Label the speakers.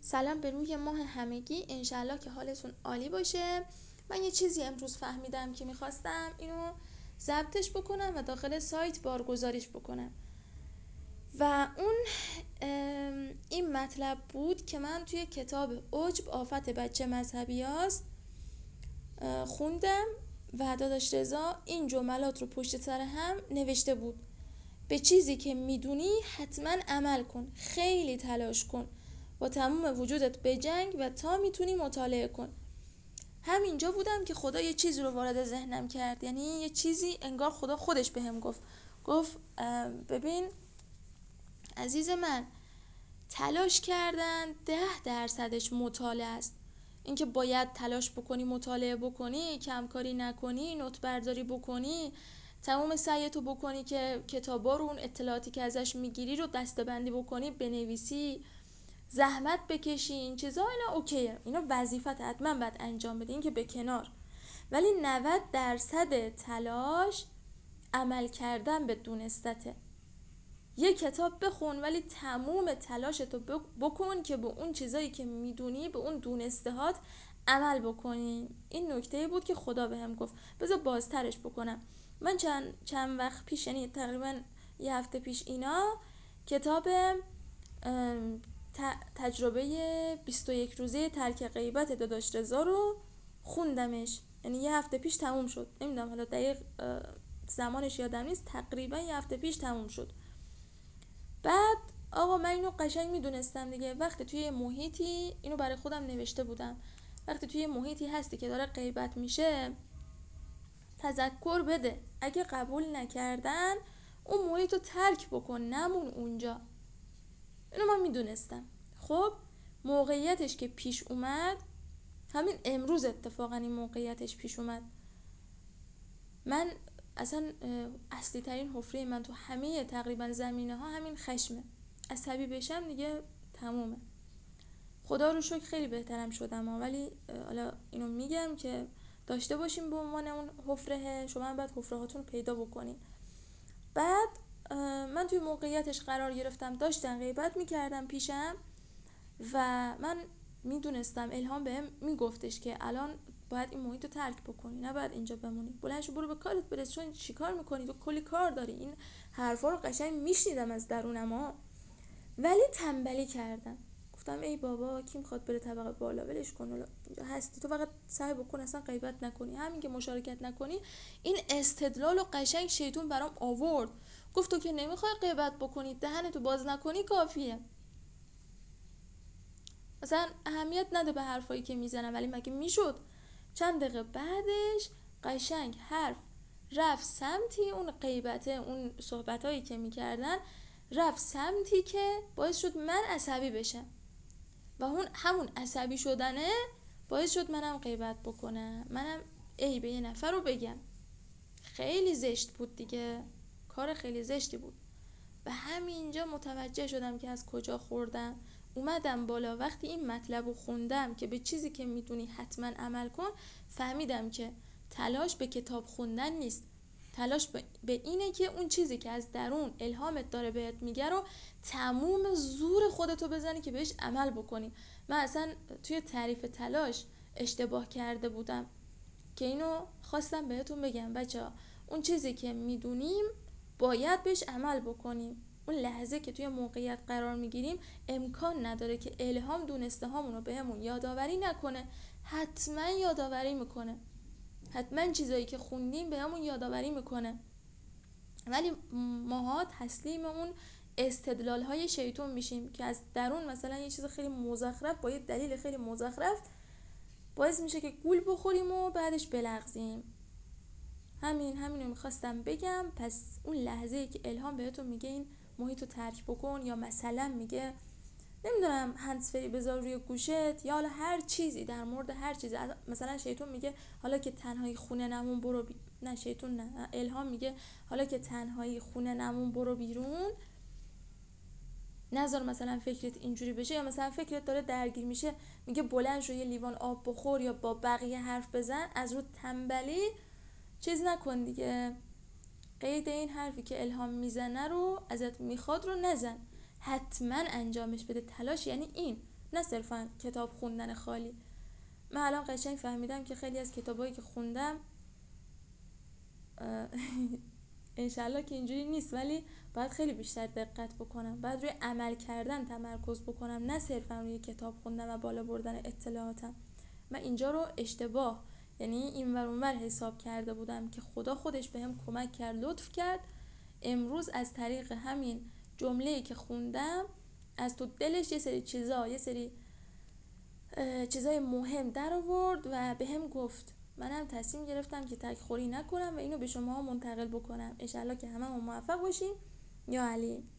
Speaker 1: سلام به روی ماه همگی، انشالله که حالتون عالی باشه. من یه چیزی امروز فهمیدم که میخواستم اینو ضبطش بکنم و داخل سایت بارگذاریش بکنم و اون این مطلب بود که من توی کتاب عجب آفت بچه مذهبی هاست خوندم و داداش رضا این جملات رو پشت سر هم نوشته بود: به چیزی که میدونی حتما عمل کن، خیلی تلاش کن، با تمام وجودت بجنگ و تا میتونی مطالعه کن. همینجا بودم که خدا یه چیزی رو وارد ذهنم کرد، یعنی یه چیزی انگار خدا خودش بهم گفت ببین عزیز من، تلاش کردن 10% مطالعه است. اینکه باید تلاش بکنی، مطالعه بکنی، کمکاری نکنی، نوت برداری بکنی، تمام سعیتو بکنی که کتابا رو، اون اطلاعاتی که ازش میگیری رو دسته‌بندی بکنی، بنویسی، زحمت بکشی، این چیزا اینا اوکیه، اینا وظیفت حتما باید انجام بدی، این که به کنار. ولی 90% تلاش عمل کردن به دونستته. یه کتاب بخون ولی تموم تلاشتو بکن که به اون چیزایی که میدونی، به اون دونستهات عمل بکنی. این نکته بود که خدا بهم گفت. بذار بازترش بکنم. من چند وقت پیش، یعنی تقریبا یه هفته پیش اینا، کتاب تجربه 21 روزه ترک غیبت داداش رضا رو خوندمش. یعنی یه هفته پیش تموم شد، نمیدونم حالا دقیق زمانش یادم نیست، تقریبا یه هفته پیش تموم شد. بعد آقا من اینو قشنگ میدونستم دیگه، وقتی توی محیطی، اینو برای خودم نوشته بودم، وقتی توی محیطی هستی که داره غیبت میشه، تذکر بده، اگه قبول نکردن اون محیط رو ترک بکن، نمون اونجا. اینو من میدونستم. خب موقعیتش که پیش اومد، همین امروز اتفاقا این موقعیتش پیش اومد، من اصلا اصلی ترین حفره من تو همه تقریبا زمینه ها همین خشمه. عصبی بشم دیگه تمومه. خدا رو شکر خیلی بهترم شدم ولی حالا اینو میگم که داشته باشیم به عنوان اون حفره. شما هم باید حفره هاتون پیدا بکنین. بعد من توی موقعیتش قرار گرفتم، داشتن غیبت میکردم پیشم و من میدونستم، الهام بهم میگفتش که الان باید این محیط رو ترک بکنی، نباید اینجا بمونی، بلند شو برو به کارت برس، چون چیکار میکنی تو، کلی کار داری. این حرفا رو قشنگ میشنیدم از درونم ولی تنبلی کردم. گفتم ای بابا، کی میخواد بره طبقه بالا، ولش کن، اینجا هستی تو، فقط سعی بکن اصلا غیبت نکنی، همین که مشارکت نکنی. این استدلال و قشنگ شیطون برام آورد، گفت تو که نمیخوای غیبت بکنی، دهنتو باز نکنی کافیه، مثلا اهمیت نده به حرفایی که میزنم. ولی مگه میشد؟ چند دقیقه بعدش قشنگ حرف رفت سمتی، اون غیبته، اون صحبتایی که میکردن رفت سمتی که باعث شد من عصبی بشم و اون همون عصبی شدنه باعث شد منم غیبت بکنم، منم ای به یه نفر رو بگم. خیلی زشت بود دیگه، کار خیلی زشتی بود. و همینجا متوجه شدم که از کجا خوردم. اومدم بالا، وقتی این مطلب رو خوندم که به چیزی که میدونی حتما عمل کن، فهمیدم که تلاش به کتاب خوندن نیست، تلاش به اینه که اون چیزی که از درون الهامت داره بهت میگه رو تموم زور خودتو بزنی که بهش عمل بکنی. من اصلا توی تعریف تلاش اشتباه کرده بودم که اینو خواستم بهتون بگم بچه‌ها. اون چیزی که میدونیم باید بهش عمل بکنیم. اون لحظه که توی موقعیت قرار میگیریم امکان نداره که الهام دونسته هامونو بهمون یادآوری نکنه. حتما یادآوری میکنه، حتما چیزایی که خوندیم بهمون یادآوری میکنه. ولی ماها تسلیم اون استدلال های شیطون میشیم که از درون مثلا یه چیز خیلی مزخرف با یه دلیل خیلی مزخرف باعث میشه که گول بخوریم و بعدش بلغزیم. همینو میخواستم بگم. پس اون لحظه‌ای که الهام بهتون میگه این محیط رو ترک بکن، یا مثلا میگه نمیدونم هندزفری بذار روی گوشت، یا حالا هر چیزی در مورد هر چیزی، مثلا شیطون میگه حالا که تنهایی خونه نمون برو نه شیطون نه، الهام میگه حالا که تنهایی خونه نمون برو بیرون، نذار مثلا فکرت اینجوری بشه. یا مثلا فکرت داره درگیر میشه، میگه بلند شو یه لیوان آب بخور یا با بقیه حرف بزن، از رو تنبلی چیز نکن دیگه. قید این حرفی که الهام میزنه رو ازت میخواد رو نزن، حتما انجامش بده. تلاش یعنی این، نه صرفا کتاب خوندن خالی. من الان قشنگ فهمیدم که خیلی از کتابایی که خوندم انشالله که اینجوری نیست، ولی باید خیلی بیشتر دقت بکنم، باید روی عمل کردن تمرکز بکنم، نه صرفا روی کتاب خوندن و بالا بردن اطلاعاتم. من اینجا رو اشتباه، یعنی اینور اونور حساب کرده بودم که خدا خودش بهم کمک کرد، لطف کرد امروز از طریق همین جمله‌ای که خوندم از تو دلش یه سری چیزای مهم در آورد و بهم گفت. منم تصمیم گرفتم که تک‌خوری نکنم و اینو به شما منتقل بکنم. انشالله که هممون موفق باشیم. یا علی.